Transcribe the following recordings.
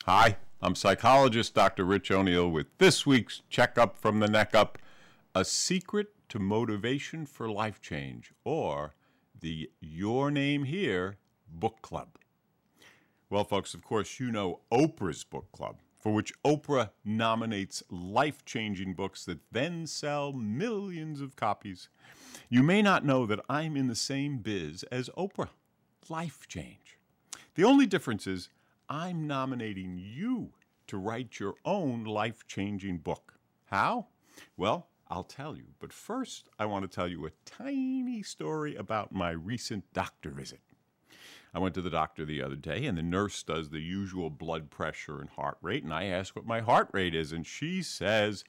Hi, I'm psychologist Dr. Rich O'Neill with this week's Checkup from the Neck Up, A Secret to Motivation for Life Change, or the Your Name Here Book Club. Well, folks, of course, you know Oprah's book club, for which Oprah nominates life-changing books that then sell millions of copies. You may not know that I'm in the same biz as Oprah, life change. The only difference is I'm nominating you to write your own life-changing book. How? Well, I'll tell you. But first, I want to tell you a tiny story about my recent doctor visit. I went to the doctor the other day, and the nurse does the usual blood pressure and heart rate, and I ask what my heart rate is, and she says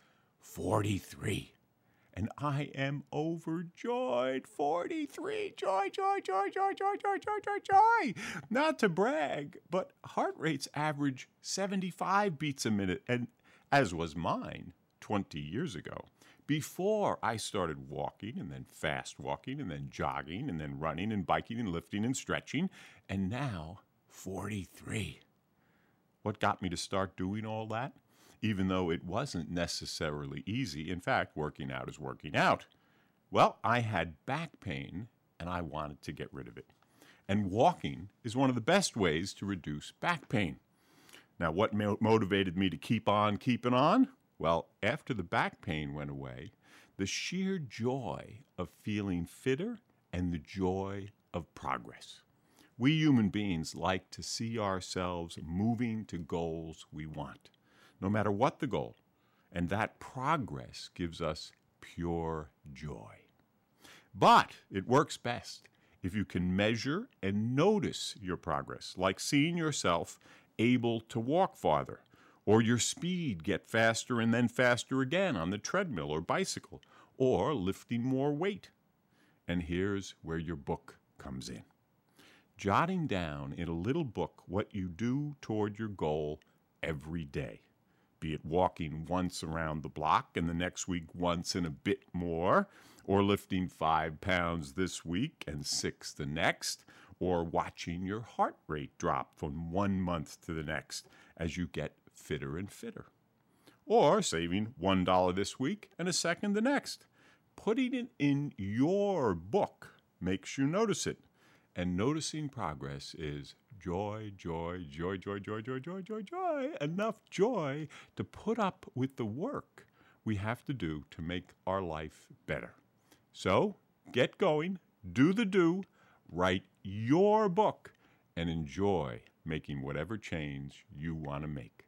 43. And I am overjoyed. 43. Joy, joy, joy, joy, joy, joy, joy, joy, joy. Not to brag, but heart rates average 75 beats a minute, and as was mine 20 years ago. Before I started walking, and then fast walking, and then jogging, and then running, and biking, and lifting, and stretching, and now 43. What got me to start doing all that? Even though it wasn't necessarily easy. In fact, working out is working out. Well, I had back pain, and I wanted to get rid of it. And walking is one of the best ways to reduce back pain. Now, what motivated me to keep on keeping on? Well, after the back pain went away, the sheer joy of feeling fitter and the joy of progress. We human beings like to see ourselves moving to goals we want, no matter what the goal, and that progress gives us pure joy. But it works best if you can measure and notice your progress, like seeing yourself able to walk farther, or your speed get faster and then faster again on the treadmill or bicycle, or lifting more weight. And here's where your book comes in. Jotting down in a little book what you do toward your goal every day. Be it walking once around the block and the next week once and a bit more, or lifting 5 pounds this week and 6 the next, or watching your heart rate drop from 1 month to the next as you get fitter and fitter. Or saving $1 this week and a second the next. Putting it in your book makes you notice it. And noticing progress is joy, joy, joy, joy, joy, joy, joy, joy, joy. Enough joy to put up with the work we have to do to make our life better. So get going, do the do, write your book, and enjoy making whatever change you want to make.